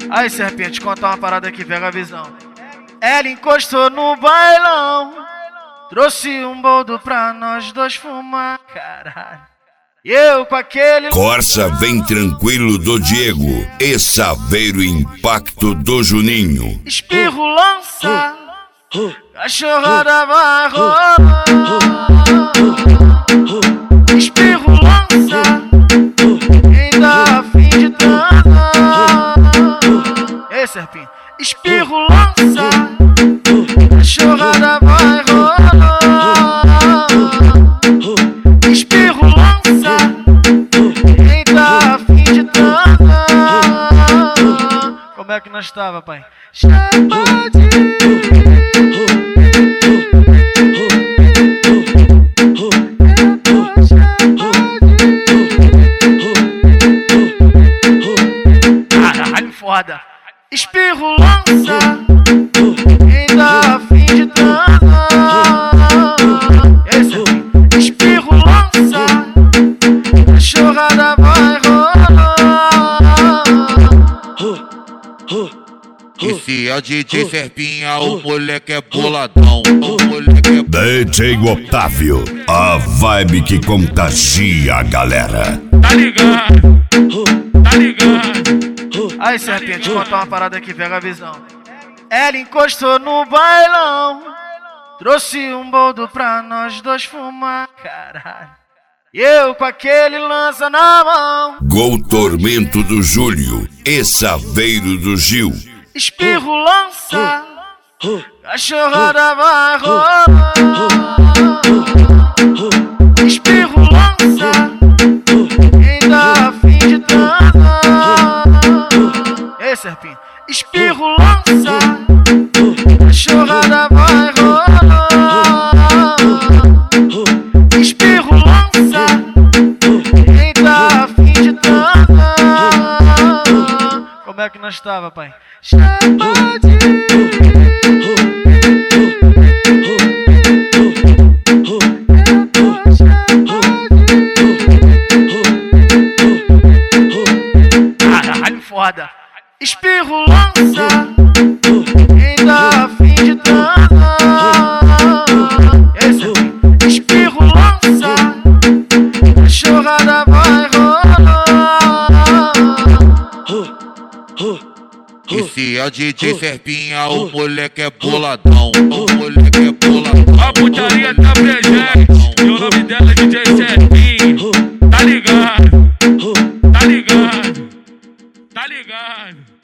Aí, serpente, contar uma parada aqui, pega a visão. Ela encostou no bailão, trouxe um boldo pra nós dois fumar, caralho. E eu com aquele... Corsa Vem Tranquilo do Diego e Saveiro Impacto do Juninho. Espirro lança, cachorrada vai rolar. Espirro lança, quem dá a fim de transar. Ei, serpinho. Espirro lança, cachorrada vai rolar. Espirro lança, quem tá a fim de transar. Como é que nós tava, pai? Caralho, foda. Espirro lança, quem dá a fim de transar. Esse espirro lança, cachorrada vai rolar. Esse é o DJ Serpinha, o moleque é boladão. O moleque é DJ Otávio, a vibe que contagia a galera. Tá ligado? Tá ligado? Aí, serpente, contar uma parada aqui, pega a visão. Ela encostou no bailão, trouxe um boldo pra nós dois fumar, caralho. E eu com aquele lança na mão. Gol Tormento do Júlio e Saveiro do Gil. Espirro lança, cachorrada vai rolar. Espirro lança, quem dá a fim de transar. Ei, serpinho. Espirro lança, cachorrada vai rolar. Espirro lança, quem dá a fim de transar. Como é que nós tava, pai? Caralho, foda. Espirro lança, quem dá a fim de transar. Esse espirro lança, cachorrada vai rolar. Esse é o DJ Serpinha, o moleque é boladão. O moleque é boladão. A putaria tá presente, e o nome dela é DJ Serpinho. Tá ligado? Tá ligado? Tá ligado?